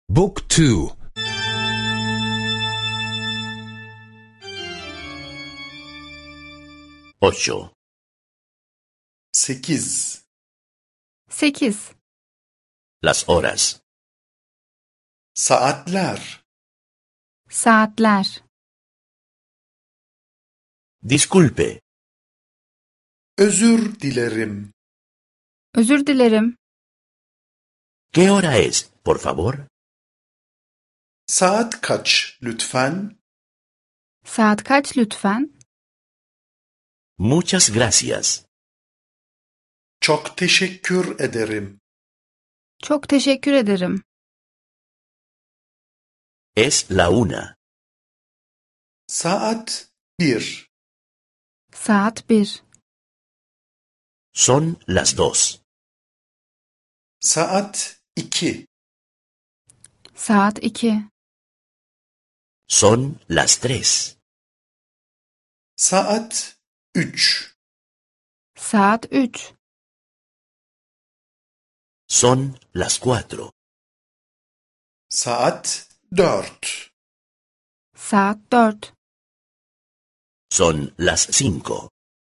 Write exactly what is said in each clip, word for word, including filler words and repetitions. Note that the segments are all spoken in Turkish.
Book two. Ocho. Sekiz. Sekiz. Las horas. Saatler. Saatler. Disculpe. Özür dilerim. Özür dilerim. ¿Qué hora es, por favor? Saat kaç lütfen? Saat kaç lütfen? Muchas gracias. Çok teşekkür ederim. Çok teşekkür ederim. Es la una. Saat bir. Saat bir. Son las dos. Saat iki. Saat iki. Son las tres. Saat üç. Saat üç. Son las cuatro. Saat dört. Saat dört. Son las cinco.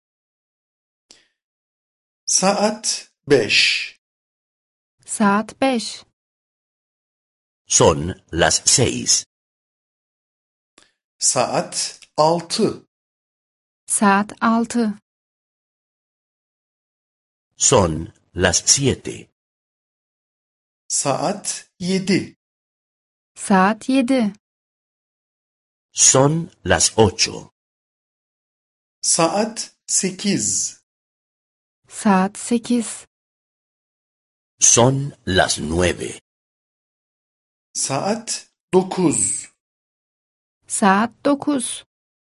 Saat beş. Saat beş. Son las seis. Saat altı. Saat altı. Son las siete. Saat yedi. Saat yedi. Son las ocho. Saat sekiz. Saat sekiz. Son las nueve. Saat dokuz. Saat dokuz.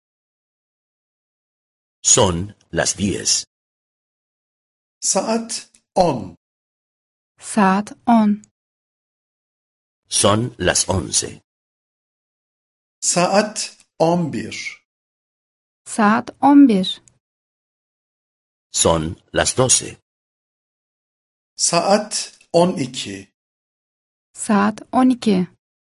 Son las diez. Saat on. Saat on. Son las once. Saat on bir. Saat on bir. Son las doce. Saat on iki. Saat on iki.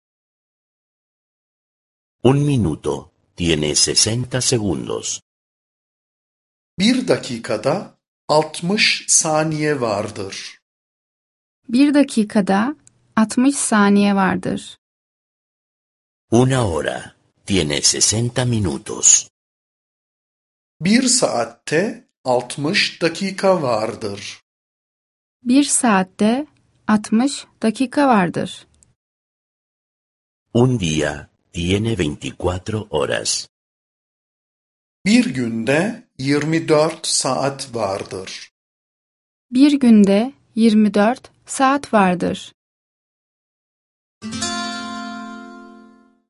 Un minuto tiene sesenta segundos. Bir dakikada altmış saniye vardır. Bir dakikada altmış saniye vardır. Una hora tiene sesenta minutos. Bir saatte altmış dakika vardır. Bir saatte altmış dakika vardır. Un día tiene veinticuatro horas. Bir günde yirmi dört saat vardır. Bir günde yirmi dört saat vardır.